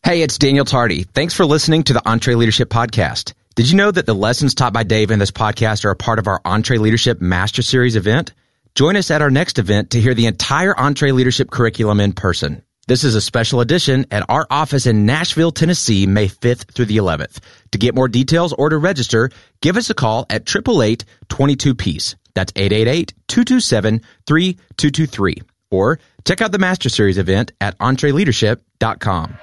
Hey, it's Daniel Tardy. Thanks for listening to the EntreLeadership Podcast. Did you know that the lessons taught by Dave in this podcast are a part of our EntreLeadership Master Series event? Join us at our next event to hear the entire EntreLeadership curriculum in person. This is a special edition at our office in Nashville, Tennessee, May 5th through the 11th. To get more details or to register, give us a call at 888-22-PEACE. That's 888-227-3223. Or check out the Master Series event at EntreLeadership.com.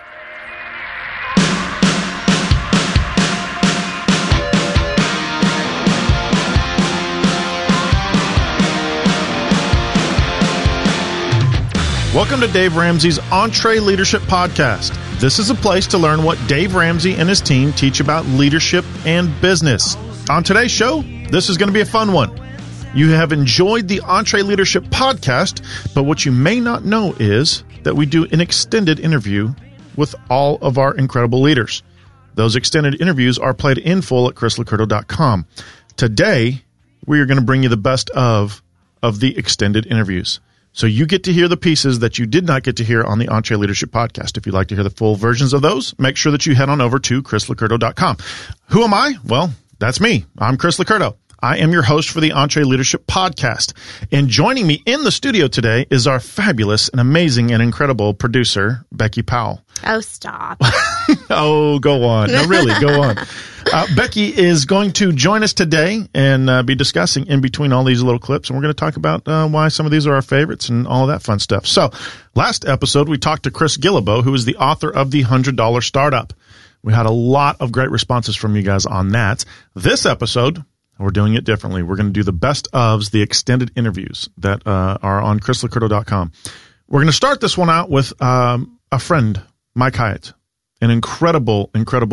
Welcome to Dave Ramsey's EntreLeadership Podcast. This is a place to learn what Dave Ramsey and his team teach about leadership and business. On today's show, this is going to be a fun one. You have enjoyed the EntreLeadership Podcast, but what you may not know is that we do an extended interview with all of our incredible leaders. Those extended interviews are played in full at chrislocurdo.com. Today, we are going to bring you the best of the extended interviews. So you get to hear the pieces that you did not get to hear on the EntreLeadership Podcast. If you'd like to hear the full versions of those, make sure that you head on over to chrislocurdo.com. Who am I? Well, that's me. I'm Chris Locurdo. I am your host for the EntreLeadership Podcast. And joining me in the studio today is our fabulous and amazing and incredible producer, Becky Powell. Oh, stop. Oh, go on. No, really, go on. Becky is going to join us today and be discussing in between all these little clips. And we're going to talk about why some of these are our favorites and all of that fun stuff. So last episode, we talked to Chris Guillebeau, who is the author of The $100 Startup. We had a lot of great responses from you guys on that. This episode, we're doing it differently. We're going to do the best ofs, the extended interviews that are on chrislocurdo.com. We're going to start this one out with a friend, Mike Hyatt, an incredible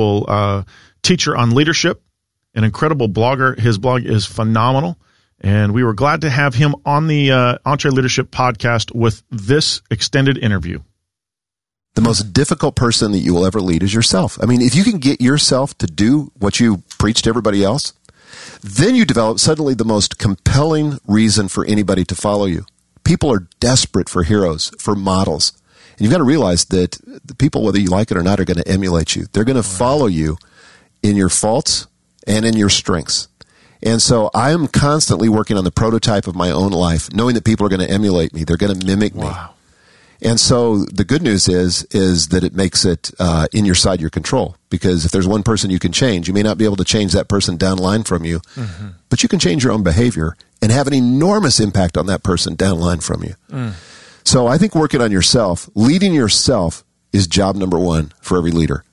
teacher on leadership, an incredible blogger. His blog is phenomenal, and we were glad to have him on the EntreLeadership Podcast with this extended interview. The most difficult person that you will ever lead is yourself. I mean, if you can get yourself to do what you preach to everybody else, then you develop suddenly the most compelling reason for anybody to follow you. People are desperate for heroes, for models. And you've got to realize that the people, whether you like it or not, are going to emulate you. They're going to follow you in your faults and in your strengths. And so I am constantly working on the prototype of my own life, knowing that people are going to emulate me. They're going to mimic me. And so the good news is that it makes it in your control. Because if there's one person you can change, you may not be able to change that person down line from you, but you can change your own behavior and have an enormous impact on that person down line from you. So I think working on yourself, leading yourself, is job number one for every leader.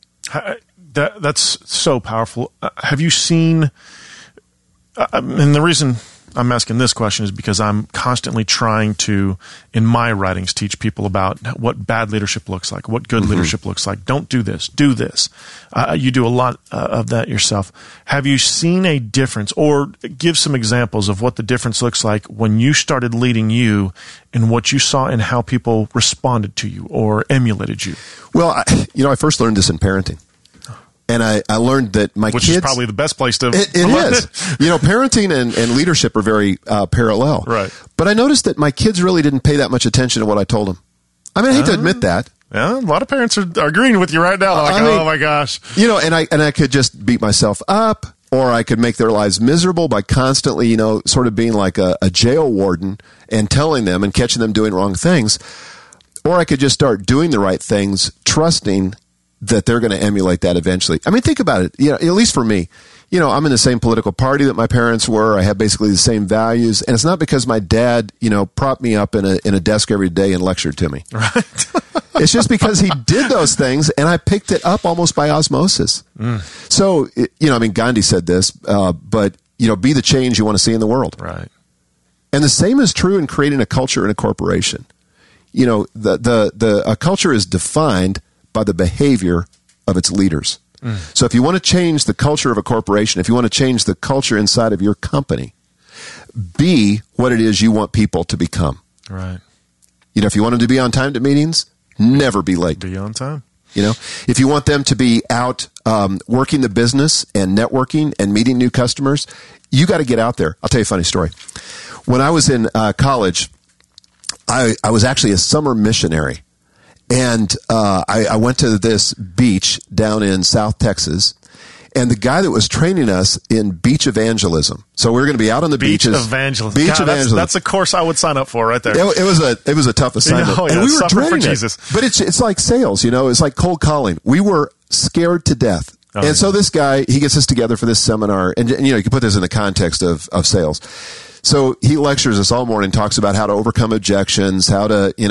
That's so powerful. Have you seen, and the reason I'm asking this question is because I'm constantly trying to, in my writings, teach people about what bad leadership looks like, what good leadership looks like. Don't do this, do this. You do a lot of that yourself. Have you seen a difference, or give some examples of what the difference looks like when you started leading you and what you saw and how people responded to you or emulated you? Well, I first learned this in parenting. And I learned that my kids... Which is probably the best place to... It is. Parenting and leadership are very parallel. Right. But I noticed that my kids really didn't pay that much attention to what I told them. I mean, I hate to admit that. Yeah, a lot of parents are agreeing with you right now. Like, oh my gosh. And I could just beat myself up, or I could make their lives miserable by constantly, sort of being like a jail warden and telling them and catching them doing wrong things. Or I could just start doing the right things, trusting that they're going to emulate that eventually. I mean, think about it. At least for me, I'm in the same political party that my parents were. I have basically the same values. And it's not because my dad, propped me up in a desk every day and lectured to me. Right. It's just because he did those things and I picked it up almost by osmosis. So, Gandhi said this, but, be the change you want to see in the world. Right. And the same is true in creating a culture in a corporation. A culture is defined by the behavior of its leaders. So if you want to change the culture of a corporation, if you want to change the culture inside of your company, be what it is you want people to become. Right. If you want them to be on time to meetings, never be late. Be on time. If you want them to be out working the business and networking and meeting new customers, you got to get out there. I'll tell you a funny story. When I was in college, I was actually a summer missionary. And I went to this beach down in South Texas, and the guy that was training us in beach evangelism. So we were going to be out on the beaches. Evangelism. That's a course I would sign up for right there. It was a tough assignment. And we were draining it. But it's like sales, It's like cold calling. We were scared to death. So this guy, he gets us together for this seminar, and you can put this in the context of sales. So he lectures us all morning, talks about how to overcome objections, how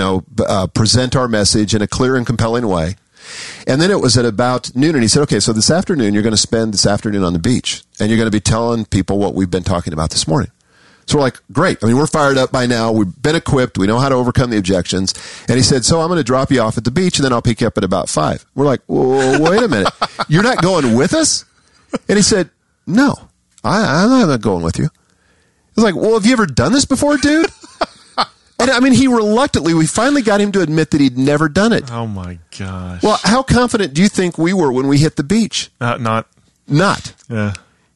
to present our message in a clear and compelling way. And then it was at about noon, and he said, okay, so this afternoon, you're going to spend this afternoon on the beach, and you're going to be telling people what we've been talking about this morning. So we're like, great. I mean, we're fired up by now. We've been equipped. We know how to overcome the objections. And he said, so I'm going to drop you off at the beach, and then I'll pick you up at about 5. We're like, well, wait a minute. You're not going with us? And he said, no, I'm not going with you. I was like, well, have you ever done this before, dude? And I mean, we finally got him to admit that he'd never done it. Oh my gosh. Well, how confident do you think we were when we hit the beach? Not. Yeah.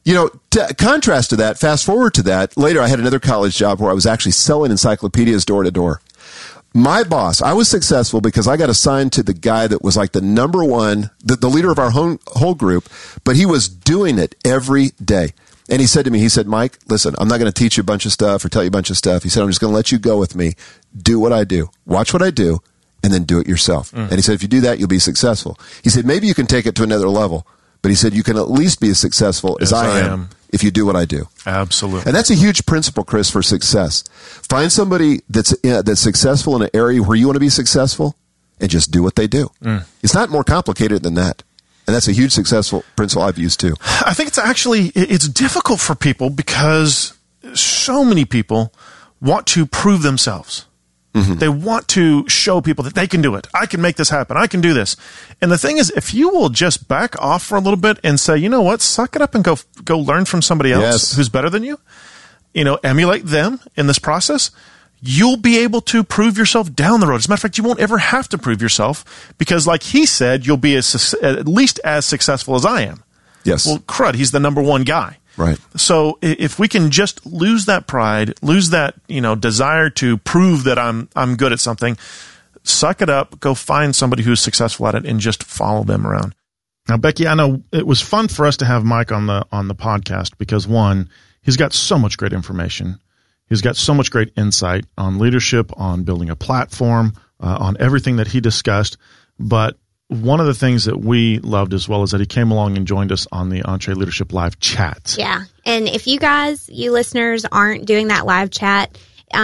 Contrast to that, fast forward to that, later I had another college job where I was actually selling encyclopedias door to door. My boss, I was successful because I got assigned to the guy that was like the number one, the leader of our whole group, but he was doing it every day. And he said to me, Mike, listen, I'm not going to teach you a bunch of stuff or tell you a bunch of stuff. He said, I'm just going to let you go with me. Do what I do. Watch what I do, and then do it yourself. And he said, if you do that, you'll be successful. He said, maybe you can take it to another level. But he said, you can at least be as successful as I am if you do what I do. Absolutely. And that's a huge principle, Chris, for success. Find somebody that's successful in an area where you want to be successful and just do what they do. It's not more complicated than that. And that's a huge successful principle I've used too. I think it's difficult for people because so many people want to prove themselves. Mm-hmm. They want to show people that they can do it. I can make this happen. I can do this. And the thing is, if you will just back off for a little bit and say, you know what, suck it up and go learn from somebody else who's better than you, emulate them in this process, you'll be able to prove yourself down the road. As a matter of fact, you won't ever have to prove yourself because, like he said, you'll be at least as successful as I am. Yes. Well, crud, he's the number one guy. Right. So if we can just lose that pride, lose that, desire to prove that I'm good at something, suck it up, go find somebody who's successful at it and just follow them around. Now, Becky, I know it was fun for us to have Mike on the podcast because, one, he's got so much great information. He's got so much great insight on leadership, on building a platform, on everything that he discussed. But one of the things that we loved as well is that he came along and joined us on the EntreLeadership Live chat. Yeah. And if you listeners aren't doing that live chat,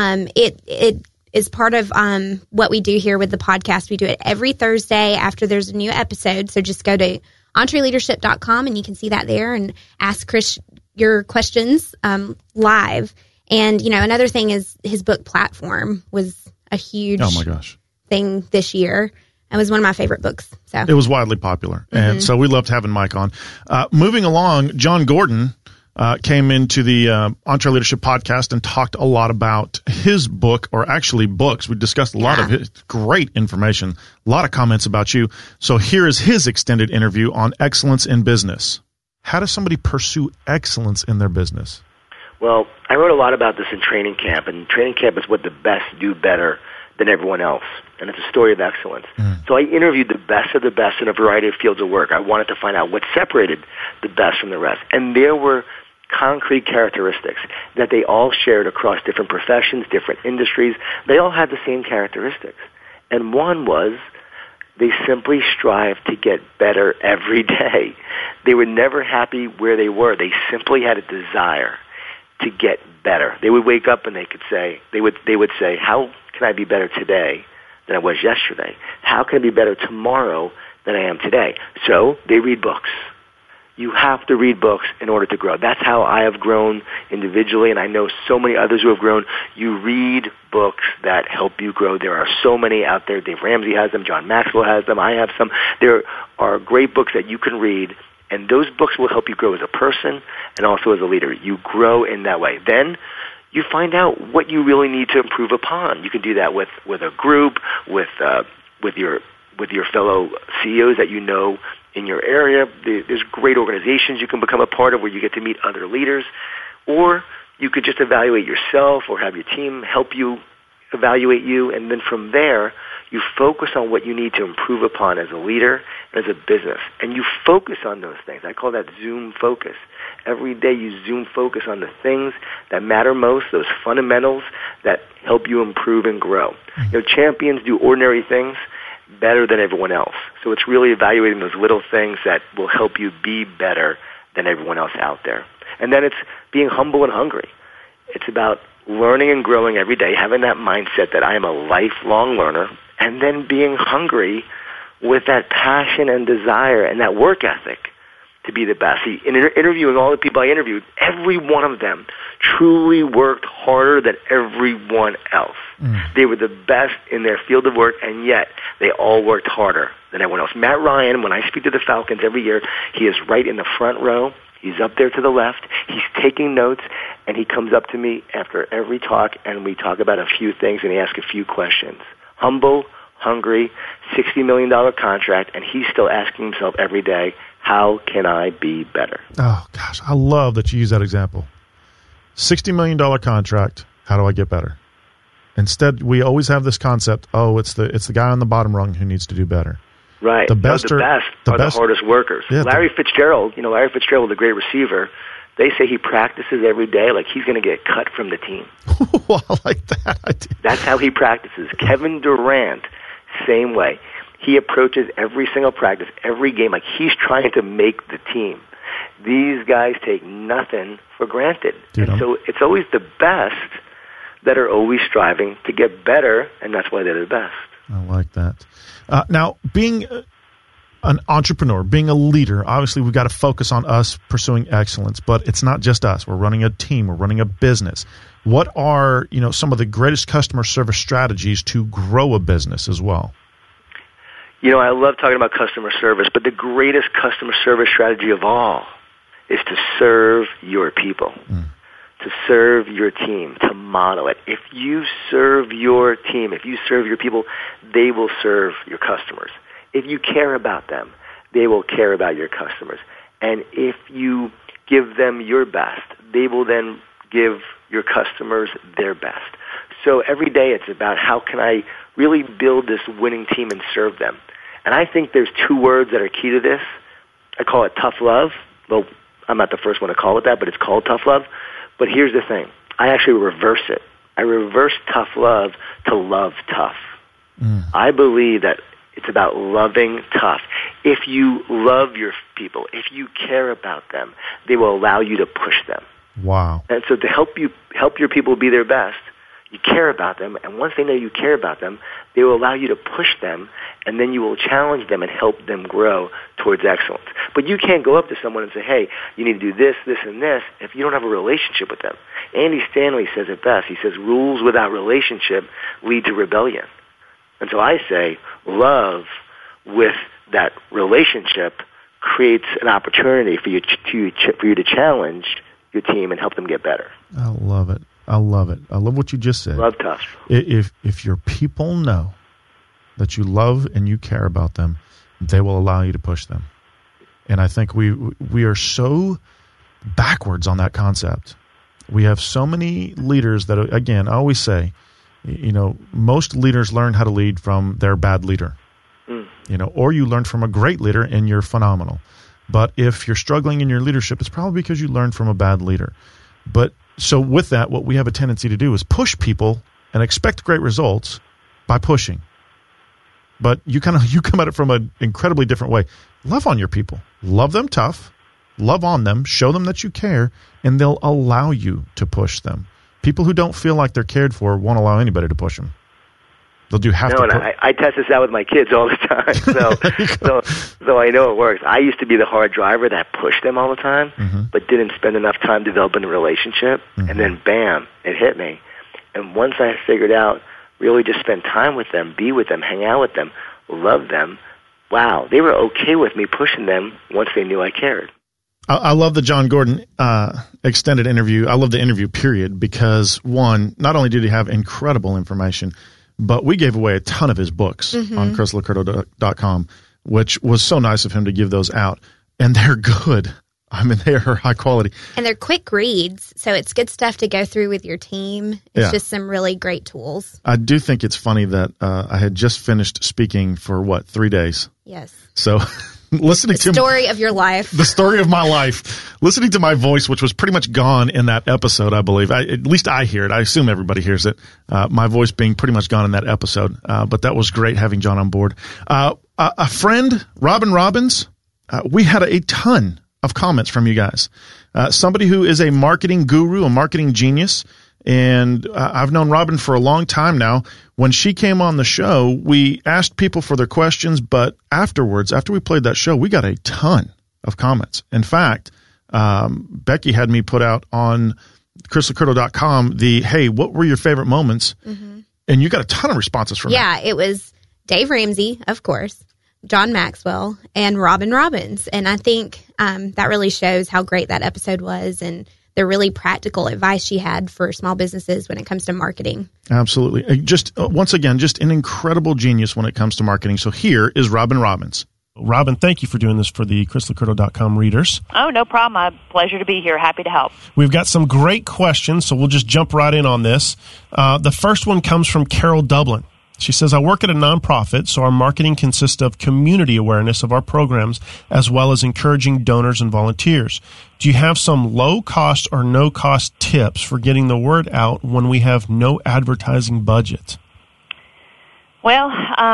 it is part of what we do here with the podcast. We do it every Thursday after there's a new episode. So just go to EntreLeadership.com and you can see that there and ask Chris your questions live. And, another thing is his book Platform was a huge thing this year. It was one of my favorite books. So it was widely popular. And so we loved having Mike on. Moving along, John Gordon came into the EntreLeadership podcast and talked a lot about his book, or actually books. We discussed a lot of his great information, a lot of comments about you. So here is his extended interview on excellence in business. How does somebody pursue excellence in their business? Well, I wrote a lot about this in training camp, and training camp is what the best do better than everyone else, and it's a story of excellence. So I interviewed the best of the best in a variety of fields of work. I wanted to find out what separated the best from the rest, and there were concrete characteristics that they all shared across different professions, different industries. They all had the same characteristics, and one was they simply strived to get better every day. They were never happy where they were. They simply had a desire to get better. They would wake up and they would say, how can I be better today than I was yesterday? How can I be better tomorrow than I am today? So they read books. You have to read books in order to grow. That's how I have grown individually, and I know so many others who have grown. You read books that help you grow. There are so many out there. Dave Ramsey has them. John Maxwell has them. I have some. There are great books that you can read, and those books will help you grow as a person and also as a leader. You grow in that way. Then you find out what you really need to improve upon. You can do that with a group, with your fellow CEOs that you know in your area. There's great organizations you can become a part of where you get to meet other leaders. Or you could just evaluate yourself or have your team help you evaluate you, and then from there You focus on what you need to improve upon as a leader, as a business, and you focus on those things. I call that Zoom focus. Every day you Zoom focus on the things that matter most, those fundamentals that help you improve and grow. Champions do ordinary things better than everyone else. So it's really evaluating those little things that will help you be better than everyone else out there. And then it's being humble and hungry. It's about learning and growing every day, having that mindset that I am a lifelong learner, and then being hungry with that passion and desire and that work ethic to be the best. See, in interviewing all the people I interviewed, every one of them truly worked harder than everyone else. They were the best in their field of work, and yet they all worked harder than everyone else. Matt Ryan, when I speak to the Falcons every year, he is right in the front row. He's up there to the left. He's taking notes, and he comes up to me after every talk, and we talk about a few things, and he asks a few questions. Humble, hungry, $60 million contract, and he's still asking himself every day, how can I be better? Oh, gosh, I love that you use that example. $60 million contract, how do I get better? Instead, we always have this concept, it's the guy on the bottom rung who needs to do better. Right. The best are the hardest workers. Yeah, Larry Fitzgerald, the great receiver, they say he practices every day like he's going to get cut from the team. Well, I like that. That's how he practices. Kevin Durant, same way. He approaches every single practice, every game, like he's trying to make the team. These guys take nothing for granted. So it's always the best that are always striving to get better, and that's why they're the best. I like that. Now, being an entrepreneur, being a leader, obviously we've got to focus on us pursuing excellence, but it's not just us. We're running a team. We're running a business. What are, some of the greatest customer service strategies to grow a business as well? I love talking about customer service, but the greatest customer service strategy of all is to serve your people, to serve your team, to model it. If you serve your team, if you serve your people, they will serve your customers. If you care about them, they will care about your customers. And if you give them your best, they will then give your customers their best. So every day it's about how can I really build this winning team and serve them. And I think there's two words that are key to this. I call it tough love. Well, I'm not the first one to call it that, but it's called tough love. But here's the thing. I actually reverse it. I reverse tough love to love tough. I believe that it's about loving tough. If you love your people, if you care about them, they will allow you to push them. Wow. And so to help your people be their best, you care about them, and once they know you care about them, they will allow you to push them, and then you will challenge them and help them grow towards excellence. But you can't go up to someone and say, hey, you need to do this, this, and this, if you don't have a relationship with them. Andy Stanley says it best. He says, rules without relationship lead to rebellion. And so I say, love with that relationship creates an opportunity for you to challenge your team and help them get better. I love it. I love it. I love what you just said. Love tough. If your people know that you love and you care about them, they will allow you to push them. And I think we are so backwards on that concept. We have so many leaders that, again, I always say, most leaders learn how to lead from their bad leader. Or you learn from a great leader and you're phenomenal. But if you're struggling in your leadership, it's probably because you learned from a bad leader. But so with that, what we have a tendency to do is push people and expect great results by pushing. But you come at it from an incredibly different way. Love on your people. Love them tough. Love on them. Show them that you care, and they'll allow you to push them. People who don't feel like they're cared for won't allow anybody to push them. They'll do half. And I test this out with my kids all the time, so I know it works. I used to be the hard driver that pushed them all the time, but didn't spend enough time developing a relationship, and then bam, it hit me. And once I figured out, really just spend time with them, be with them, hang out with them, love them, wow, they were okay with me pushing them once they knew I cared. I love the John Gordon extended interview. I love the interview, period, because, one, not only did he have incredible information, but we gave away a ton of his books on chrislocurdo.com, which was so nice of him to give those out. And they're good. I mean, they are high quality. And they're quick reads, so it's good stuff to go through with your team. It's just some really great tools. I do think it's funny that I had just finished speaking for, 3 days? Yes. So listening to the story of your life. The story of my life. Listening to my voice, which was pretty much gone in that episode, I believe. At least I hear it. I assume everybody hears it. My voice being pretty much gone in that episode. But that was great having John on board. A friend, Robin Robbins, we had a ton of comments from you guys. Somebody who is a marketing guru, a marketing genius, and I've known Robin for a long time now. When she came on the show, we asked people for their questions, but afterwards, after we played that show, we got a ton of comments. In fact, Becky had me put out on chrislocurto.com hey, what were your favorite moments? Mm-hmm. And you got a ton of responses from that. Yeah, it was Dave Ramsey, of course, John Maxwell, and Robin Robbins. And I think that really shows how great that episode was and the really practical advice she had for small businesses when it comes to marketing. Absolutely. Just once again, just an incredible genius when it comes to marketing. So here is Robin Robbins. Robin, thank you for doing this for the chrislocurto.com readers. Oh, no problem. A pleasure to be here. Happy to help. We've got some great questions, so we'll just jump right in on this. The first one comes from Carol Dublin. She says, I work at a nonprofit, so our marketing consists of community awareness of our programs as well as encouraging donors and volunteers. Do you have some low-cost or no-cost tips for getting the word out when we have no advertising budget? Well,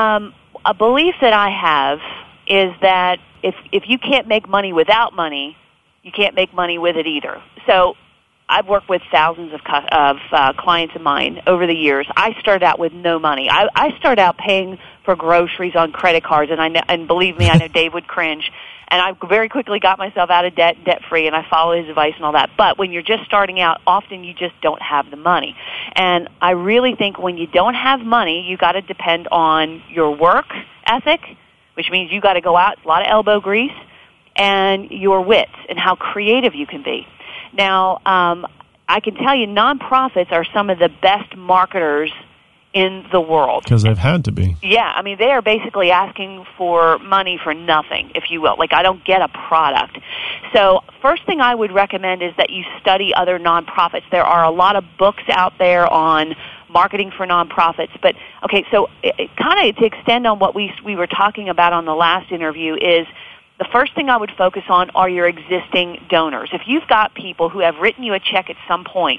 a belief that I have is that if you can't make money without money, you can't make money with it either. So I've worked with thousands of clients of mine over the years. I started out with no money. I started out paying for groceries on credit cards, and believe me, I know Dave would cringe. And I very quickly got myself out of debt-free, and I follow his advice and all that. But when you're just starting out, often you just don't have the money. And I really think when you don't have money, you got to depend on your work ethic, which means you got to go out, a lot of elbow grease, and your wits and how creative you can be. Now, I can tell you nonprofits are some of the best marketers in the world. Because they've had to be. Yeah, I mean, they are basically asking for money for nothing, if you will. Like, I don't get a product. So first thing I would recommend is that you study other nonprofits. There are a lot of books out there on marketing for nonprofits. But, okay, so kind of to extend on what we were talking about on the last interview is the first thing I would focus on are your existing donors. If you've got people who have written you a check at some point,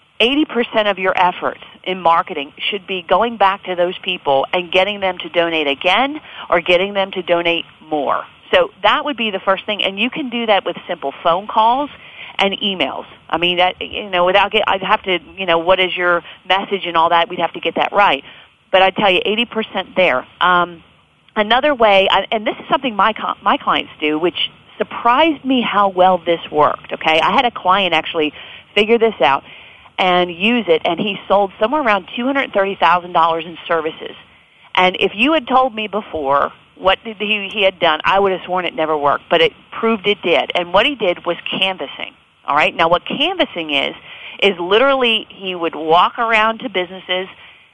80% of your efforts in marketing should be going back to those people and getting them to donate again or getting them to donate more. So that would be the first thing, and you can do that with simple phone calls and emails. I mean, that, I'd have to, what is your message and all that, we'd have to get that right. But I'd tell you 80% there. Another way, and this is something my clients do, which surprised me how well this worked, okay? I had a client actually figure this out and use it, and he sold somewhere around $230,000 in services. And if you had told me before what he had done, I would have sworn it never worked, but it proved it did. And what he did was canvassing, all right? Now, what canvassing is literally he would walk around to businesses,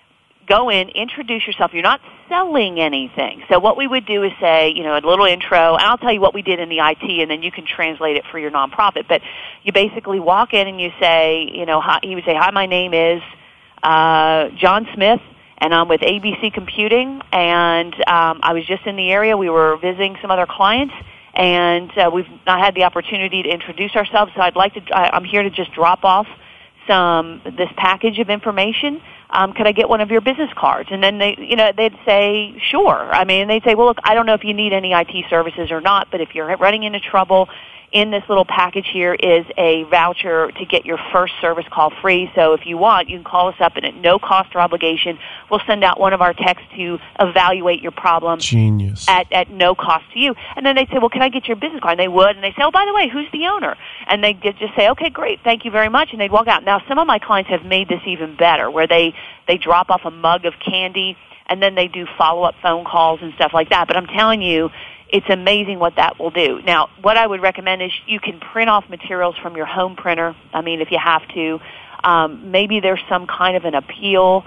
go in, introduce yourself. You're not selling anything. So what we would do is say, a little intro, and I'll tell you what we did in the IT, and then you can translate it for your nonprofit. But you basically walk in and you say, hi, he would say, hi, my name is John Smith, and I'm with ABC Computing, and I was just in the area. We were visiting some other clients, and we've not had the opportunity to introduce ourselves, so I'm here to just drop off this package of information. Could I get one of your business cards? And then they'd say, sure. I mean, they'd say, well, look, I don't know if you need any IT services or not, but if you're running into trouble, in this little package here is a voucher to get your first service call free. So if you want, you can call us up, and at no cost or obligation, we'll send out one of our techs to evaluate your problem. Genius. At no cost to you. And then they'd say, well, can I get your business card? And they would, and they'd say, oh, by the way, who's the owner? And they'd just say, okay, great, thank you very much, and they'd walk out. Now, some of my clients have made this even better, where they drop off a mug of candy, and then they do follow-up phone calls and stuff like that. But I'm telling you, it's amazing what that will do. Now, what I would recommend is you can print off materials from your home printer. I mean, if you have to. Maybe there's some kind of an appeal.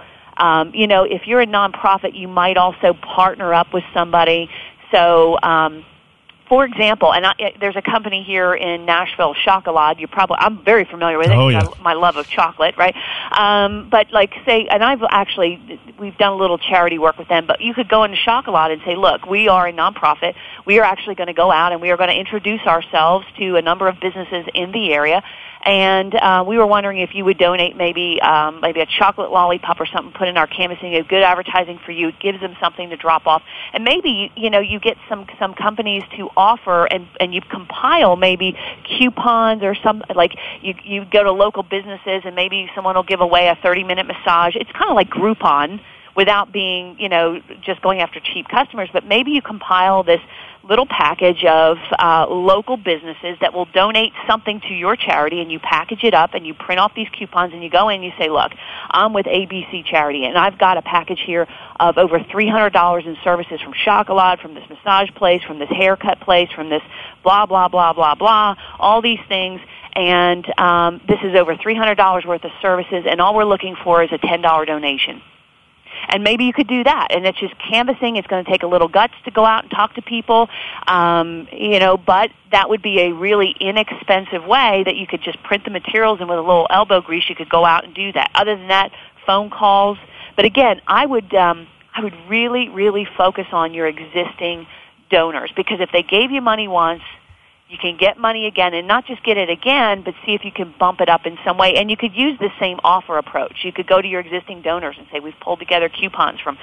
If you're a nonprofit, you might also partner up with somebody. So for example, and there's a company here in Nashville, Chocolat. I'm very familiar with it. Oh, yeah. My love of chocolate, right? But like say, and we've done a little charity work with them, but you could go into Chocolat and say, look, we are a nonprofit. We are actually going to go out and we are going to introduce ourselves to a number of businesses in the area. And we were wondering if you would donate maybe a chocolate lollipop or something, put in our canvassing, a good advertising for you. It gives them something to drop off. And maybe, you get some companies to offer and you compile maybe coupons or some, like you go to local businesses and maybe someone will give away a 30-minute massage. It's kind of like Groupon without being, just going after cheap customers. But maybe you compile this little package of local businesses that will donate something to your charity, and you package it up and you print off these coupons and you go in and you say, look, I'm with ABC Charity and I've got a package here of over $300 in services from Chocolat, from this massage place, from this haircut place, from this blah, blah, blah, blah, blah, all these things. And this is over $300 worth of services, and all we're looking for is a $10 donation. And maybe you could do that. And it's just canvassing. It's going to take a little guts to go out and talk to people, but that would be a really inexpensive way that you could just print the materials, and with a little elbow grease, you could go out and do that. Other than that, phone calls. But again, I would really, really focus on your existing donors, because if they gave you money once, you can get money again, and not just get it again, but see if you can bump it up in some way. And you could use the same offer approach. You could go to your existing donors and say, we've pulled together coupons from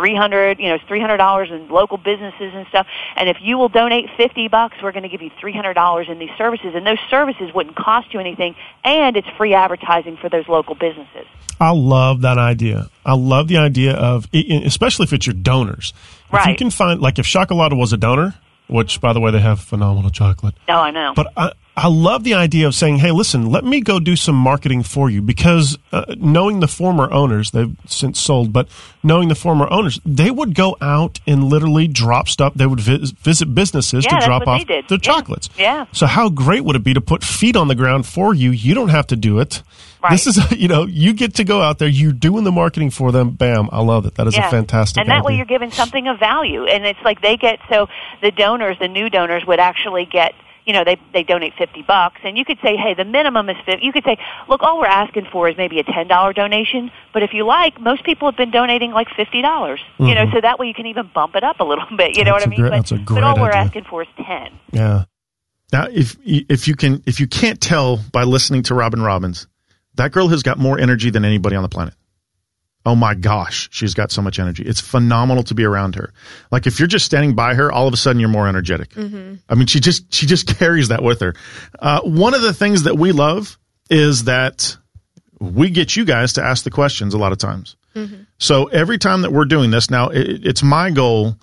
$300 in local businesses and stuff. And if you will donate $50, we're going to give you $300 in these services. And those services wouldn't cost you anything, and it's free advertising for those local businesses. I love that idea. I love the idea of, especially if it's your donors. Right. If you can find, like if Chocolat was a donor, which, by the way, they have phenomenal chocolate. Oh, I know. But I love the idea of saying, hey, listen, let me go do some marketing for you, because knowing the former owners, they've since sold, but knowing the former owners, they would go out and literally drop stuff. They would visit businesses to drop off their chocolates. Yeah. So how great would it be to put feet on the ground for you? You don't have to do it. Right. This is, you get to go out there. You're doing the marketing for them. Bam. I love it. That is a fantastic idea. And that way you're giving something of value. And it's like so the donors, the new donors would actually get, they donate $50, and you could say, hey, the minimum is $50. You could say, look, all we're asking for is maybe a $10 donation, but if you like, most people have been donating like $50, so that way you can even bump it up a little bit, what I mean? That's a great but all we're idea. asking for is 10. Yeah. Now, if you can't tell by listening to Robin Robbins, that girl has got more energy than anybody on the planet. Oh my gosh, she's got so much energy. It's phenomenal to be around her. Like if you're just standing by her, all of a sudden you're more energetic. Mm-hmm. I mean, she just carries that with her. One of the things that we love is that we get you guys to ask the questions a lot of times. Mm-hmm. So every time that we're doing this, now it's my goal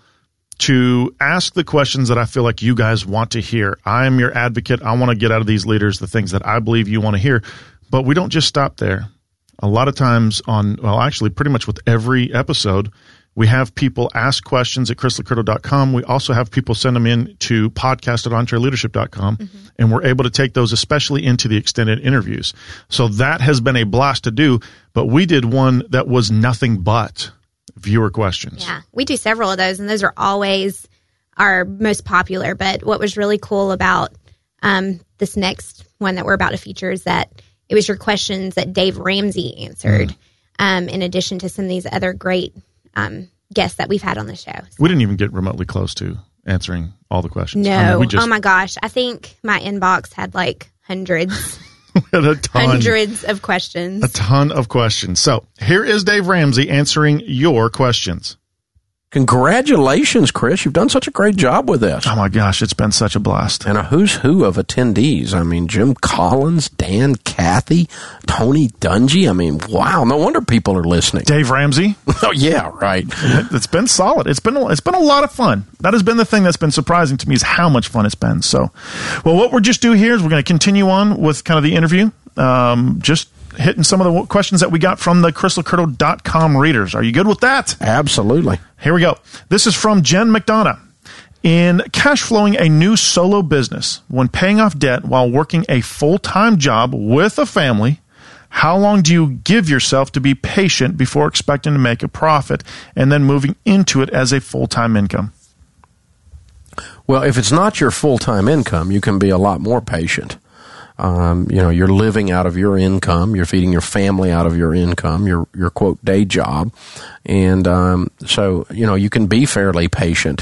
to ask the questions that I feel like you guys want to hear. I am your advocate. I want to get out of these leaders the things that I believe you want to hear. But we don't just stop there. A lot of times actually pretty much with every episode, we have people ask questions at chrislicurdo.com. We also have people send them in to podcast@entreleadership.com, and we're able to take those especially into the extended interviews. So that has been a blast to do, but we did one that was nothing but viewer questions. Yeah, we do several of those, and those are always our most popular. But what was really cool about this next one that we're about to feature is that it was your questions that Dave Ramsey answered, in addition to some of these other great guests that we've had on the show. So. We didn't even get remotely close to answering all the questions. No. Oh, my gosh. I think my inbox had like hundreds. We had hundreds of questions. A ton of questions. So here is Dave Ramsey answering your questions. Congratulations, Chris. You've done such a great job with this. Oh, my gosh. It's been such a blast. And a who's who of attendees. I mean, Jim Collins, Dan Cathy, Tony Dungy. I mean, wow. No wonder people are listening. Dave Ramsey. Oh, yeah, right. It's been solid. It's been a lot of fun. That has been the thing that's been surprising to me is how much fun it's been. So, well, what we're just doing here is we're going to continue on with kind of the interview. Just hitting some of the questions that we got from the chrislicurdo.com readers. Are you good with that? Absolutely. Here we go. This is from Jen McDonough. In cash flowing a new solo business, when paying off debt while working a full-time job with a family, how long do you give yourself to be patient before expecting to make a profit and then moving into it as a full-time income? Well, if it's not your full-time income, you can be a lot more patient. You're living out of your income. You're feeding your family out of your income, your quote, day job. And so you can be fairly patient.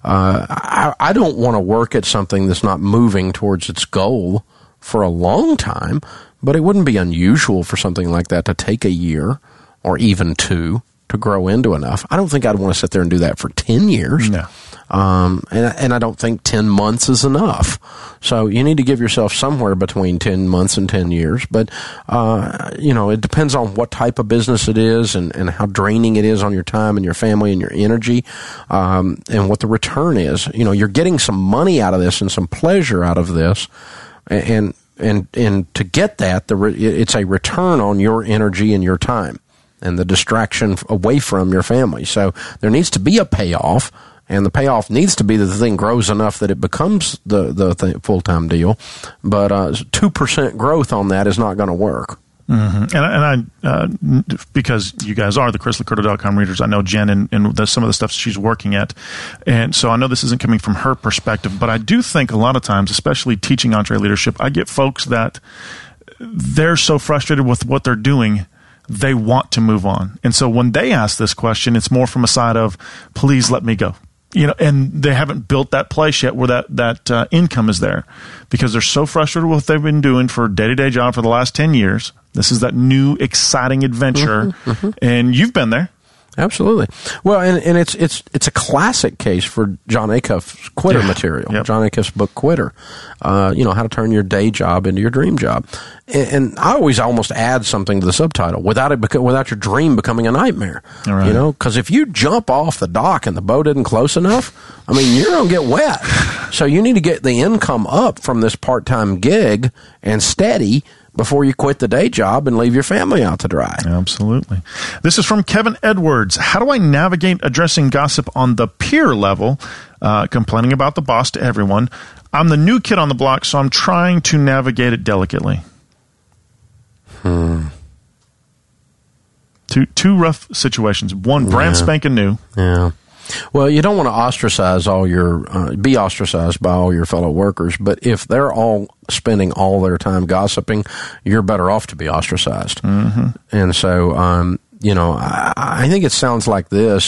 I don't want to work at something that's not moving towards its goal for a long time, but it wouldn't be unusual for something like that to take a year or even 2 to grow into enough. I don't think I'd want to sit there and do that for 10 years. No. And I don't think 10 months is enough. So you need to give yourself somewhere between 10 months and 10 years. But, it depends on what type of business it is and how draining it is on your time and your family and your energy, and what the return is. You're getting some money out of this and some pleasure out of this. And to get that, it's a return on your energy and your time and the distraction away from your family. So there needs to be a payoff. And the payoff needs to be that the thing grows enough that it becomes the full-time deal. But 2% growth on that is not going to work. Mm-hmm. And I because you guys are the ChrisLaCurta.com readers, I know Jen and some of the stuff she's working at. And so I know this isn't coming from her perspective, but I do think a lot of times, especially teaching EntreLeadership, I get folks that they're so frustrated with what they're doing, they want to move on. And so when they ask this question, it's more from a side of, please let me go. And they haven't built that place yet where that income is there because they're so frustrated with what they've been doing for a day-to-day job for the last 10 years. This is that new, exciting adventure, and you've been there. Absolutely. Well, and it's a classic case for Jon Acuff's Quitter material. Yep. Jon Acuff's book Quitter. How to turn your day job into your dream job. And I always almost add something to the subtitle without your dream becoming a nightmare. Right. Because if you jump off the dock and the boat isn't close enough, you're going to get wet. So you need to get the income up from this part-time gig and steady before you quit the day job and leave your family out to dry. Absolutely. This is from Kevin Edwards. How do I navigate addressing gossip on the peer level, complaining about the boss to everyone? I'm the new kid on the block, so I'm trying to navigate it delicately. Two rough situations. One, brand spanking new. Yeah. Well, you don't want to ostracize be ostracized by all your fellow workers, but if they're all spending all their time gossiping, you're better off to be ostracized. Mm-hmm. And so, I think it sounds like this,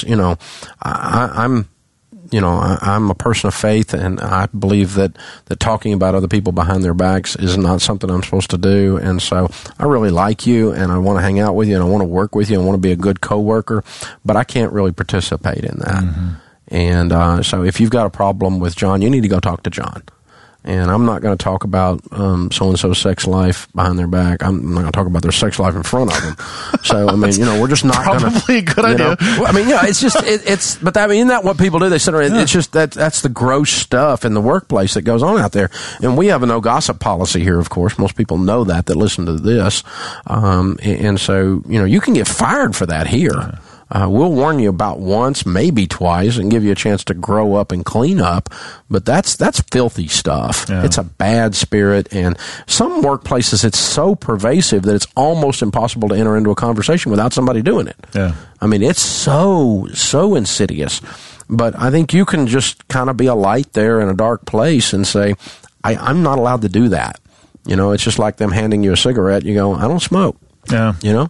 I'm a person of faith, and I believe that talking about other people behind their backs is not something I'm supposed to do. And so I really like you, and I want to hang out with you, and I want to work with you, and I want to be a good coworker, but I can't really participate in that. Mm-hmm. And so if you've got a problem with John, you need to go talk to John. And I'm not going to talk about so-and-so's sex life behind their back. I'm not going to talk about their sex life in front of them. So, we're just not going to. Probably a good idea. It's just, isn't that what people do? They sit around, it's just that's the gross stuff in the workplace that goes on out there. And we have a no gossip policy here, of course. Most people know that listen to this. And so, you can get fired for that here. We'll warn you about once, maybe twice, and give you a chance to grow up and clean up. But that's filthy stuff. Yeah. It's a bad spirit. And some workplaces, it's so pervasive that it's almost impossible to enter into a conversation without somebody doing it. Yeah. It's so insidious. But I think you can just kind of be a light there in a dark place and say, I'm not allowed to do that. It's just like them handing you a cigarette. You go, I don't smoke. Yeah.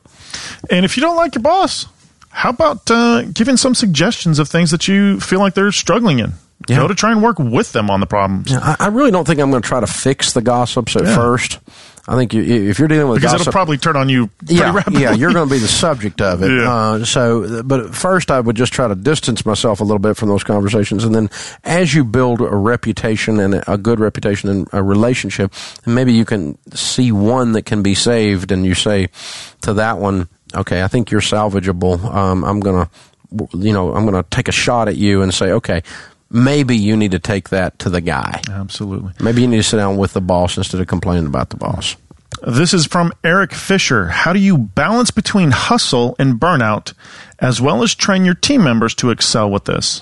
And if you don't like your boss, how about giving some suggestions of things that you feel like they're struggling in? Yeah. Go to try and work with them on the problems. Yeah, I really don't think I'm going to try to fix the gossips at first. I think if you're dealing with because gossip, it'll probably turn on you pretty rapidly. Yeah, you're going to be the subject of it. Yeah. But first I would just try to distance myself a little bit from those conversations. And then as you build a reputation and a good reputation and a relationship, and maybe you can see one that can be saved and you say to that one, okay, I think you're salvageable. I'm going to take a shot at you and say, okay, maybe you need to take that to the guy. Absolutely. Maybe you need to sit down with the boss instead of complaining about the boss. This is from Eric Fisher. How do you balance between hustle and burnout, as well as train your team members to excel with this?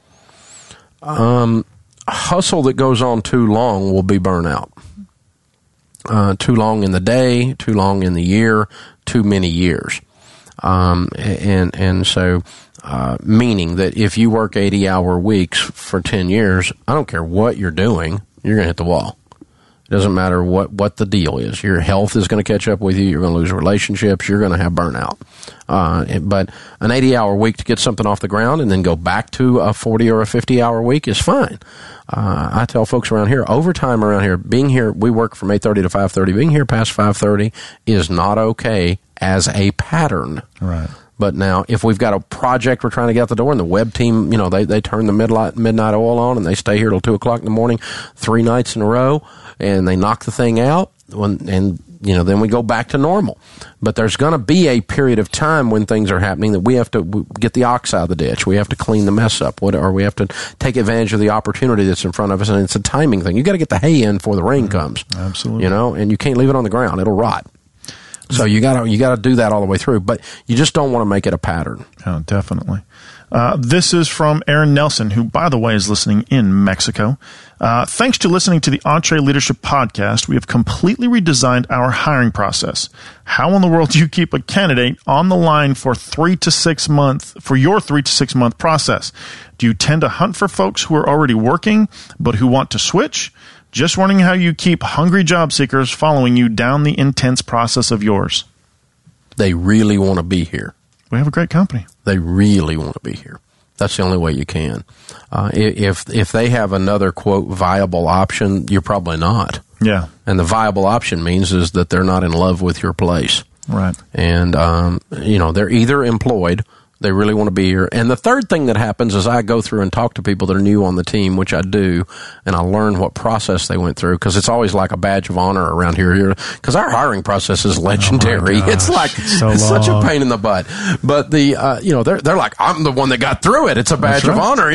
Hustle that goes on too long will be burnout. Too long in the day, too long in the year, too many years. And so meaning that if you work 80-hour weeks for 10 years, I don't care what you're doing, you're going to hit the wall. It doesn't matter what the deal is. Your health is going to catch up with you. You're going to lose relationships. You're going to have burnout. But an 80-hour week to get something off the ground and then go back to a 40 or a 50-hour week is fine. I tell folks around here, overtime around here, being here, we work from 8:30 to 5:30. Being here past 5:30 is not okay as a pattern. Right. But now, if we've got a project we're trying to get out the door, and the web team, they turn the midnight oil on, and they stay here till 2 o'clock in the morning, 3 nights in a row, and they knock the thing out, then we go back to normal. But there's going to be a period of time when things are happening that we have to get the ox out of the ditch. We have to clean the mess up, or we have to take advantage of the opportunity that's in front of us, and it's a timing thing. You got to get the hay in before the rain comes. Absolutely. And you can't leave it on the ground; it'll rot. So you got to do that all the way through, but you just don't want to make it a pattern. Oh, definitely. This is from Aaron Nelson, who, by the way, is listening in Mexico. Thanks to listening to the EntreLeadership podcast, we have completely redesigned our hiring process. How in the world do you keep a candidate on the line for your 3 to 6 month process? Do you tend to hunt for folks who are already working, but who want to switch? Just wondering how you keep hungry job seekers following you down the intense process of yours. They really want to be here. We have a great company. They really want to be here. That's the only way you can. If they have another, quote, viable option, you're probably not. Yeah. And the viable option means is that they're not in love with your place. Right. And, they're either employed, they really want to be here. And the third thing that happens is I go through and talk to people that are new on the team, which I do, and I learn what process they went through, because it's always like a badge of honor around here, because our hiring process is legendary. Oh it's like it's such a pain in the butt. But they're like, I'm the one that got through it. It's a badge of honor.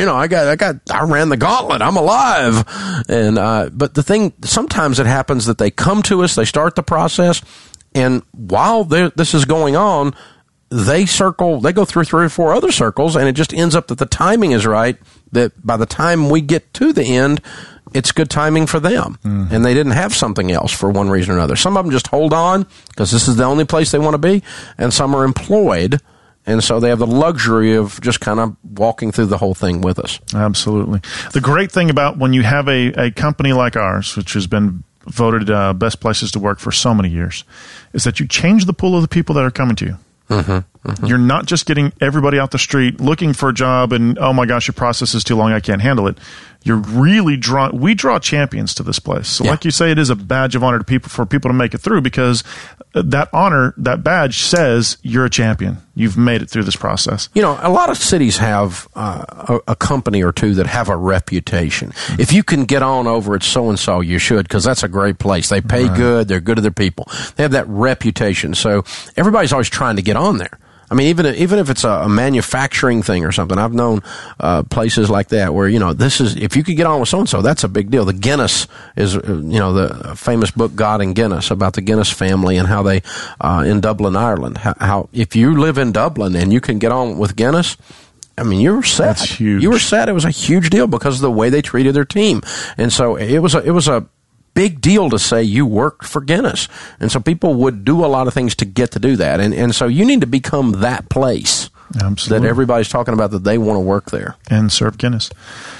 I ran the gauntlet. I'm alive. And but the thing, sometimes it happens that they come to us, they start the process, and while this is going on, they go through 3 or 4 other circles, and it just ends up that the timing is right, that by the time we get to the end, it's good timing for them. Mm-hmm. And they didn't have something else for one reason or another. Some of them just hold on because this is the only place they want to be, and some are employed, and so they have the luxury of just kind of walking through the whole thing with us. Absolutely. The great thing about when you have a company like ours, which has been voted best places to work for so many years, is that you change the pool of the people that are coming to you. Mm-hmm, mm-hmm. You're not just getting everybody out the street looking for a job and, oh my gosh, your process is too long, I can't handle it. You're really we draw champions to this place. So like you say, it is a badge of honor for people to make it through, because that honor, that badge says you're a champion. You've made it through this process. A lot of cities have a company or two that have a reputation. Mm-hmm. If you can get on over at so-and-so, you should, because that's a great place. They pay good. They're good to their people. They have that reputation. So everybody's always trying to get on there. I mean, even if it's a manufacturing thing or something, I've known places like that where, if you could get on with so-and-so, that's a big deal. The Guinness is, the famous book God and Guinness, about the Guinness family and how they, in Dublin, Ireland, how if you live in Dublin and you can get on with Guinness, I mean, you were set. That's huge. You were set. It was a huge deal because of the way they treated their team. And so it was a big deal to say you worked for Guinness. And so people would do a lot of things to get to do that. And so you need to become that place. Absolutely. That everybody's talking about, that they want to work there. And serve Guinness.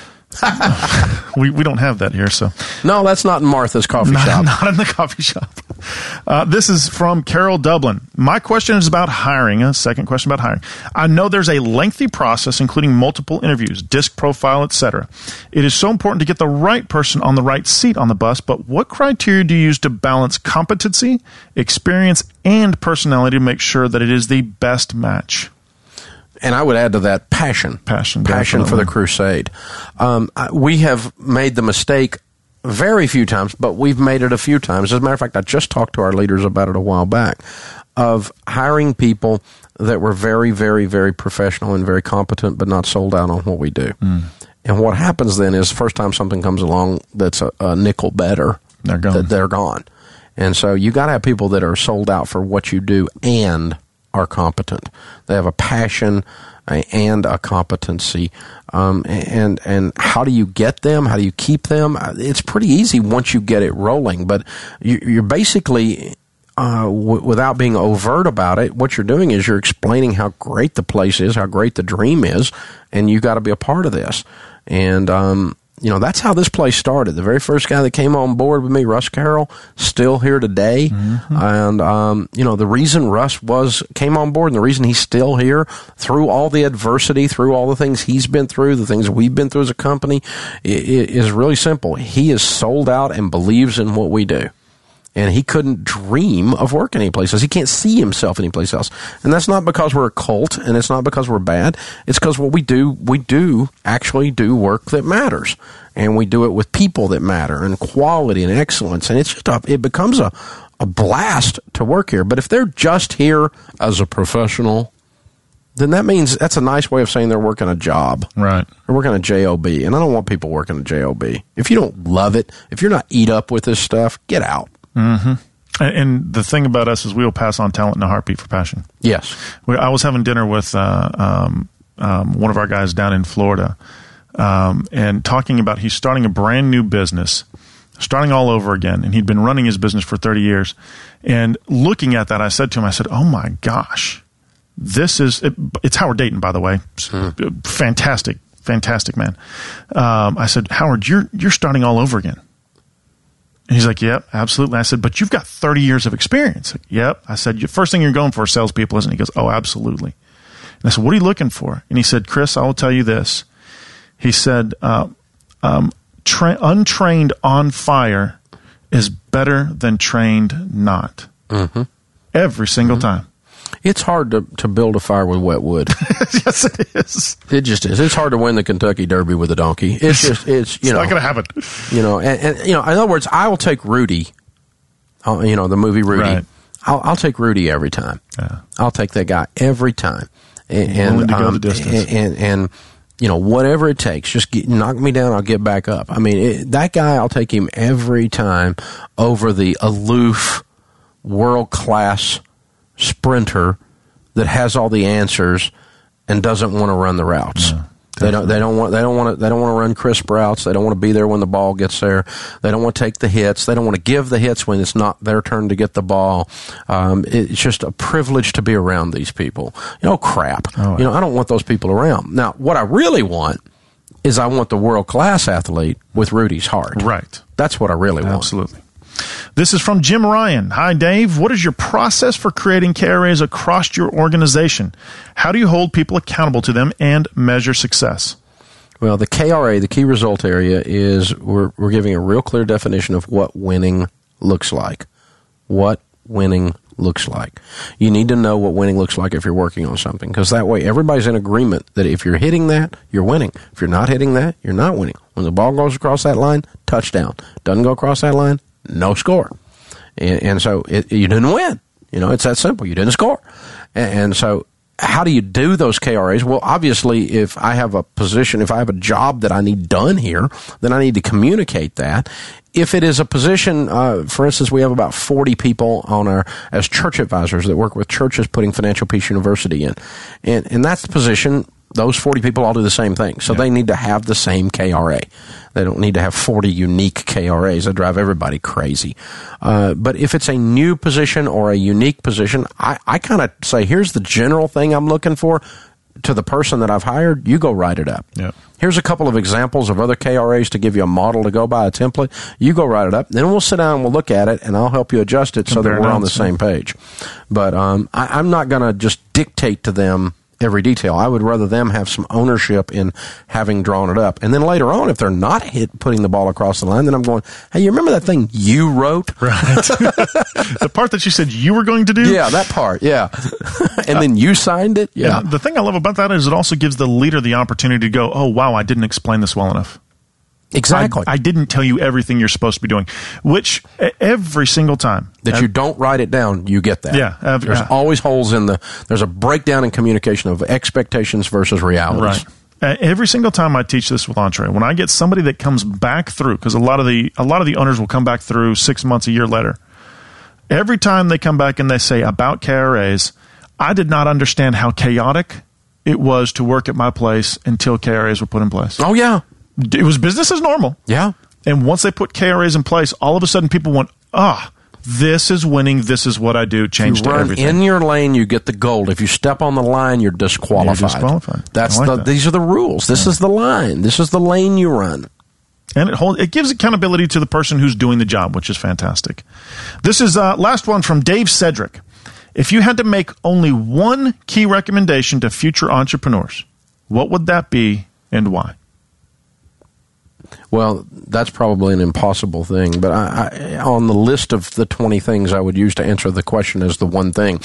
we don't have that here, so. No, that's not in Martha's coffee shop. Not in the coffee shop. This is from Carol Dublin. My question is about hiring. A second question about hiring. I know there's a lengthy process, including multiple interviews, disc profile, etc. It is so important to get the right person on the right seat on the bus, but what criteria do you use to balance competency, experience, and personality to make sure that it is the best match? And I would add to that passion definitely. For the crusade. We have made the mistake very few times, but we've made it a few times. As a matter of fact, I just talked to our leaders about it a while back, of hiring people that were very, very, very professional and very competent, but not sold out on what we do. Mm. And what happens then is, the first time something comes along that's a nickel better, they're gone. And so you got to have people that are sold out for what you do and are competent. They have a passion and a competency. And how do you get them? How do you keep them? It's pretty easy once you get it rolling, but you're basically without being overt about it, what you're doing is you're explaining how great the place is, how great the dream is, and you got to be a part of this. And that's how this place started. The very first guy that came on board with me, Russ Carroll, still here today. Mm-hmm. And the reason Russ came on board, and the reason he's still here through all the adversity, through all the things he's been through, the things we've been through as a company, is really simple. He is sold out and believes in what we do. And he couldn't dream of working anyplace else. He can't see himself anyplace else. And that's not because we're a cult, and it's not because we're bad. It's because what we do actually do work that matters. And we do it with people that matter, and quality and excellence. And it's just it becomes a blast to work here. But if they're just here as a professional, then that means that's a nice way of saying they're working a job. Right. They're working a job. And I don't want people working a job. If you don't love it, if you're not eat up with this stuff, get out. Mm-hmm. And the thing about us is we will pass on talent in a heartbeat for passion. Yes. I was having dinner with one of our guys down in Florida and talking about he's starting a brand new business, starting all over again. And he'd been running his business for 30 years. And looking at that, I said to him, oh, my gosh, it's Howard Dayton, by the way. Fantastic man. I said, Howard, you're starting all over again. And he's like, yep, absolutely. I said, but you've got 30 years of experience. Like, yep. I said, the first thing you're going for is salespeople, isn't it? He goes, oh, absolutely. And I said, what are you looking for? And he said, Chris, I will tell you this. He said, untrained on fire is better than trained not. Mm-hmm. Every single time. It's hard to build a fire with wet wood. Yes, it is. It just is. It's hard to win the Kentucky Derby with a donkey. It's not going to happen. And in other words, I will take Rudy. The movie Rudy. Right. I'll take Rudy every time. Yeah. I'll take that guy every time. Willing to go the distance. And whatever it takes, just knock me down. I'll get back up. I mean, that guy, I'll take him every time over the aloof, world-class sprinter that has all the answers and doesn't want to run the routes. Yeah, they don't want to run crisp routes. They don't want to be there when the ball gets there. They don't want to take the hits. They don't want to give the hits when it's not their turn to get the ball. It's just a privilege to be around these people. Crap. Oh, yeah. I don't want those people around. Now, what I really want is I want the world-class athlete with Rudy's heart. Right. That's what I really want. Absolutely. This is from Jim Ryan. Hi, Dave. What is your process for creating KRAs across your organization? How do you hold people accountable to them and measure success? Well, the KRA, the key result area, is we're giving a real clear definition of what winning looks like. What winning looks like. You need to know what winning looks like if you're working on something, because that way everybody's in agreement that if you're hitting that, you're winning. If you're not hitting that, you're not winning. When the ball goes across that line, touchdown. Doesn't go across that line, no score. And so you didn't win. It's that simple. You didn't score. And so how do you do those KRAs? Well, obviously, if I have a position, if I have a job that I need done here, then I need to communicate that. If it is a position, for instance, we have about 40 people as church advisors that work with churches putting Financial Peace University in. And that's the position. Those 40 people all do the same thing. So they need to have the same KRA. They don't need to have 40 unique KRAs. That drive everybody crazy. But if it's a new position or a unique position, I kind of say, here's the general thing I'm looking for. To the person that I've hired, you go write it up. Yep. Here's a couple of examples of other KRAs to give you a model to go by, a template. You go write it up. Then we'll sit down and we'll look at it, and I'll help you adjust it so that we're on the same page. But I'm not going to just dictate to them every detail. I would rather them have some ownership in having drawn it up. And then later on, if they're not putting the ball across the line, then I'm going, hey, you remember that thing you wrote? Right. The part that you said you were going to do? Yeah, that part, yeah. And then you signed it? Yeah. The thing I love about that is it also gives the leader the opportunity to go, oh, wow, I didn't explain this well enough. Exactly. I didn't tell you everything you're supposed to be doing, which every single time. That you don't write it down, you get that. Yeah. There's always holes there's a breakdown in communication of expectations versus realities. Right. Every single time I teach this with Entre, when I get somebody that comes back through, because a lot of the owners will come back through 6 months, a year later. Every time they come back and they say about KRAs, I did not understand how chaotic it was to work at my place until KRAs were put in place. Oh, yeah. It was business as normal. Yeah. And once they put KRAs in place, all of a sudden people went, this is winning, this is what I do, changed you run everything. In your lane, you get the gold. If you step on the line, you're disqualified. You're disqualified. These are the rules. This is the line. This is the lane you run. And it gives accountability to the person who's doing the job, which is fantastic. This is last one from Dave Cedric. If you had to make only one key recommendation to future entrepreneurs, what would that be and why? Well, that's probably an impossible thing, but I on the list of the 20 things I would use to answer the question is the one thing.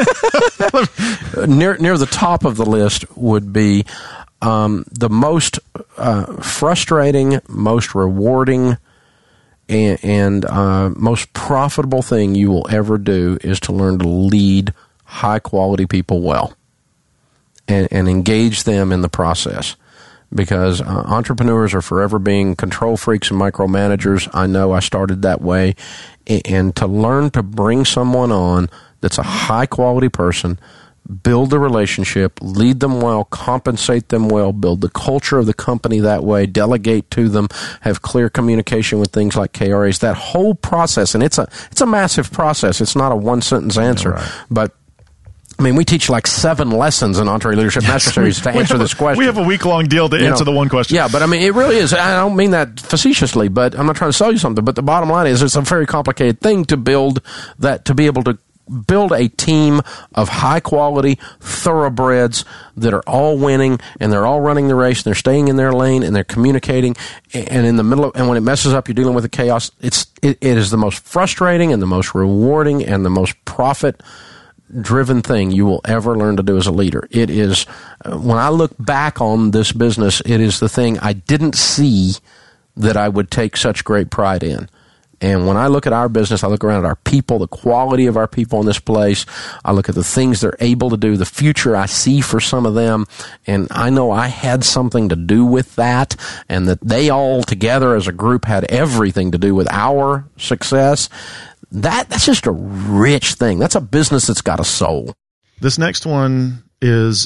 near the top of the list would be the most frustrating, most rewarding, and most profitable thing you will ever do is to learn to lead high-quality people well and engage them in the process. Because entrepreneurs are forever being control freaks and micromanagers. I know I started that way. And to learn to bring someone on that's a high-quality person, build a relationship, lead them well, compensate them well, build the culture of the company that way, delegate to them, have clear communication with things like KRAs, that whole process. And it's a massive process. It's not a one-sentence answer. Right. But I mean, we teach like 7 lessons in EntreLeadership Master Series to answer this question. We have a week-long deal to answer the one question. Yeah, but I mean, it really is. I don't mean that facetiously, but I'm not trying to sell you something. But the bottom line is it's a very complicated thing to build that, to be able to build a team of high-quality thoroughbreds that are all winning, and they're all running the race, and they're staying in their lane, and they're communicating, and in the middle of, and when it messes up, you're dealing with the chaos. It is the most frustrating and the most rewarding and the most profit-driven thing you will ever learn to do as a leader. It is, when I look back on this business, it is the thing I didn't see that I would take such great pride in. And when I look at our business, I look around at our people, the quality of our people in this place. I look at the things they're able to do, the future I see for some of them. And I know I had something to do with that, and that they all together as a group had everything to do with our success. That's just a rich thing. That's a business that's got a soul. This next one is,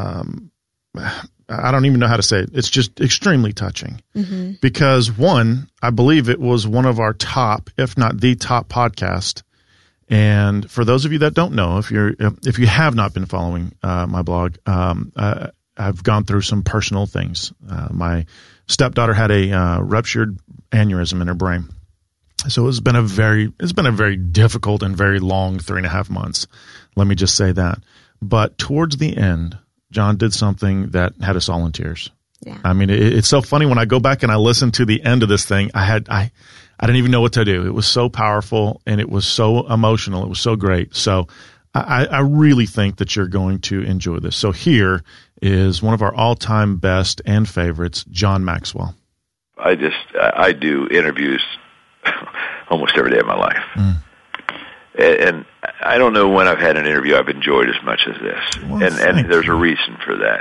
I don't even know how to say it. It's just extremely touching because, one, I believe it was one of our top, if not the top podcast. And for those of you that don't know, if you have not been following my blog, I've gone through some personal things. My stepdaughter had a ruptured aneurysm in her brain. So it's been a very difficult and very long 3.5 months. Let me just say that. But towards the end, John did something that had us all in tears. Yeah. I mean, it's so funny when I go back and I listen to the end of this thing. I didn't even know what to do. It was so powerful and it was so emotional. It was so great. So I really think that you're going to enjoy this. So here is one of our all-time best and favorites, John Maxwell. I do interviews almost every day of my life. And I don't know when I've had an interview I've enjoyed as much as this. Well, and there's a reason for that.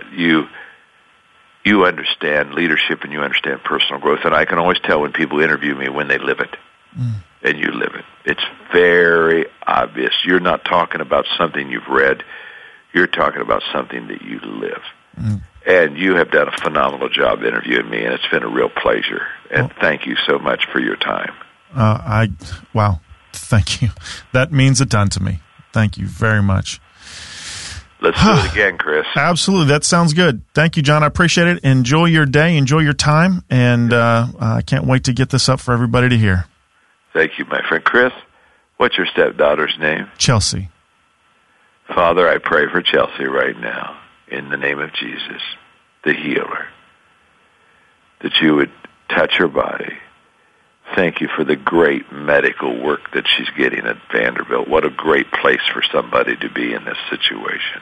You understand leadership and you understand personal growth, and I can always tell when people interview me when they live it. And you live it. It's very obvious. You're not talking about something you've read. You're talking about something that you live. And you have done a phenomenal job interviewing me, and it's been a real pleasure. And thank you so much for your time. Wow. Thank you. That means a ton to me. Thank you very much. Let's do it again, Chris. Absolutely. That sounds good. Thank you, John. I appreciate it. Enjoy your day. Enjoy your time. And I can't wait to get this up for everybody to hear. Thank you, my friend. Chris, what's your stepdaughter's name? Chelsea. Father, I pray for Chelsea right now in the name of Jesus, the healer, that you would touch her body. Thank you for the great medical work that she's getting at Vanderbilt. What a great place for somebody to be in this situation.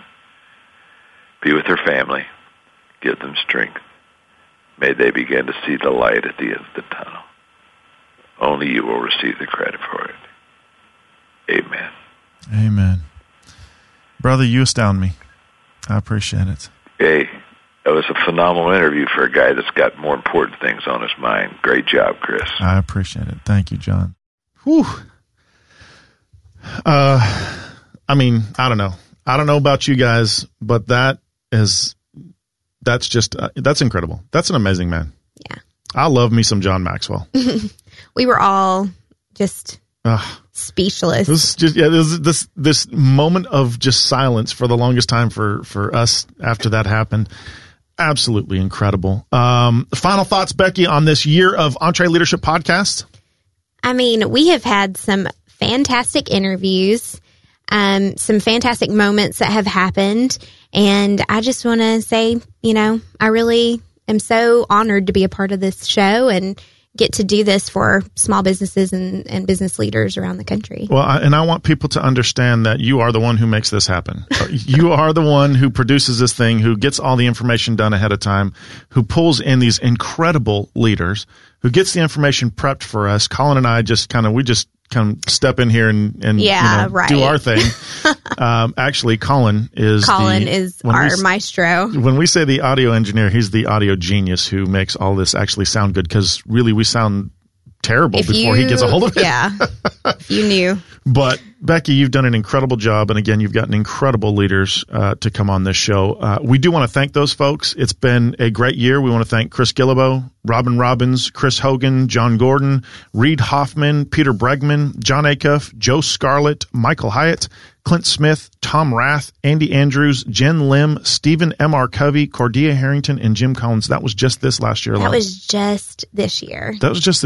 Be with her family. Give them strength. May they begin to see the light at the end of the tunnel. Only you will receive the credit for it. Amen. Amen. Brother, you astound me. I appreciate it. Hey, that was a phenomenal interview for a guy that's got more important things on his mind. Great job, Chris. I appreciate it. Thank you, John. Whew. I mean, I don't know. I don't know about you guys, but that's incredible. That's an amazing man. Yeah. I love me some John Maxwell. We were all just Speechless. This moment of just silence for the longest time for us after that happened. Absolutely incredible. Final thoughts, Becky, on this year of EntreLeadership Podcast? I mean, we have had some fantastic interviews, some fantastic moments that have happened. And I just want to say, I really am so honored to be a part of this show and get to do this for small businesses and business leaders around the country. Well, I want people to understand that you are the one who makes this happen. You are the one who produces this thing, who gets all the information done ahead of time, who pulls in these incredible leaders, who gets the information prepped for us. Colin and I just kind of step in here and do our thing. Actually, Colin is our maestro. When we say the audio engineer, he's the audio genius who makes all this actually sound good, because really we sound terrible before he gets a hold of it. Yeah, if you knew. But Becky, you've done an incredible job, and again, you've gotten incredible leaders to come on this show. We do want to thank those folks. It's been a great year. We want to thank Chris Guillebeau, Robin Robbins, Chris Hogan, John Gordon, Reed Hoffman, Peter Bregman, John Acuff, Joe Scarlett, Michael Hyatt, Clint Smith, Tom Rath, Andy Andrews, Jen Lim, Stephen M.R. Covey, Cordia Harrington, and Jim Collins. That was just this last year alone. That was just this year.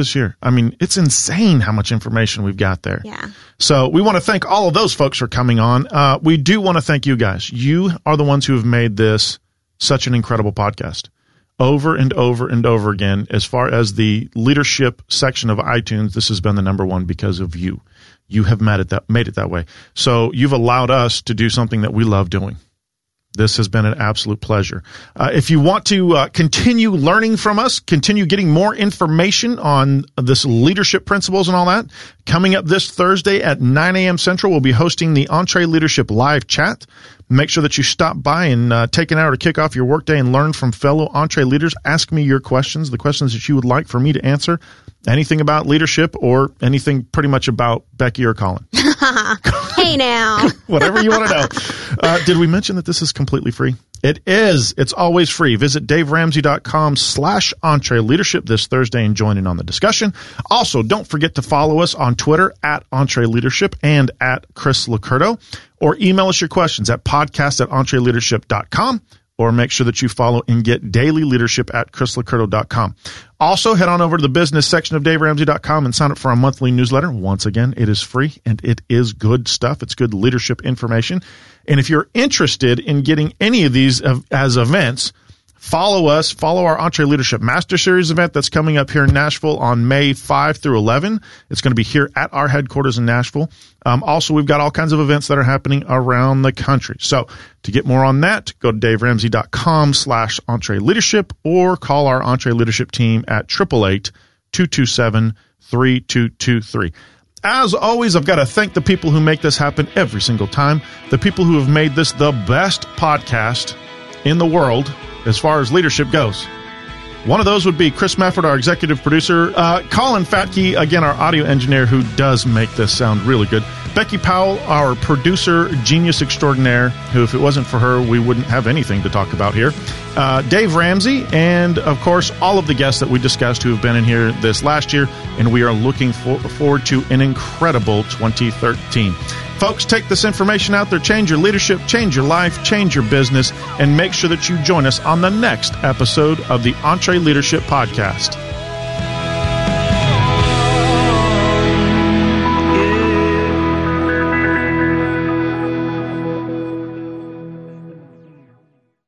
I mean, it's insane how much information we've got there. Yeah. So we want to thank all of those folks for coming on. We do want to thank you guys. You are the ones who have made this such an incredible podcast. Over and over and over again, as far as the leadership section of iTunes, this has been the number one because of you. You have made it that way. So you've allowed us to do something that we love doing. This has been an absolute pleasure. If you want to continue learning from us, continue getting more information on this leadership principles and all that, coming up this Thursday at 9 a.m. Central, we'll be hosting the EntreLeadership live chat. Make sure that you stop by and take an hour to kick off your workday and learn from fellow Entre leaders. Ask me your questions, the questions that you would like for me to answer. Anything about leadership or anything pretty much about Becky or Colin. Hey now. Whatever you want to know. Did we mention that this is completely free? It is. It's always free. Visit DaveRamsey.com/EntreLeadership this Thursday and join in on the discussion. Also, don't forget to follow us on Twitter at EntreLeadership and at Chris Locurdo, or email us your questions at podcast@EntreLeadership.com, or make sure that you follow and get daily leadership at chrislocurdo.com. Also, head on over to the business section of DaveRamsey.com and sign up for our monthly newsletter. Once again, it is free and it is good stuff. It's good leadership information. And if you're interested in getting any of these as events, follow us. Follow our EntreLeadership Master Series event that's coming up here in Nashville on May 5 through 11. It's going to be here at our headquarters in Nashville. Also, we've got all kinds of events that are happening around the country. So to get more on that, go to DaveRamsey.com/EntreLeadership or call our EntreLeadership team at 888-227-3223. As always, I've got to thank the people who make this happen every single time, the people who have made this the best podcast in the world as far as leadership goes. One of those would be Chris Mefford, our executive producer, Colin Fatke, again, our audio engineer, who does make this sound really good, Becky Powell, our producer genius extraordinaire, who, if it wasn't for her, we wouldn't have anything to talk about here, Dave Ramsey, and, of course, all of the guests that we discussed who have been in here this last year, and we are looking forward to an incredible 2013. Folks, take this information out there, change your leadership, change your life, change your business, and make sure that you join us on the next episode of the EntreLeadership Podcast.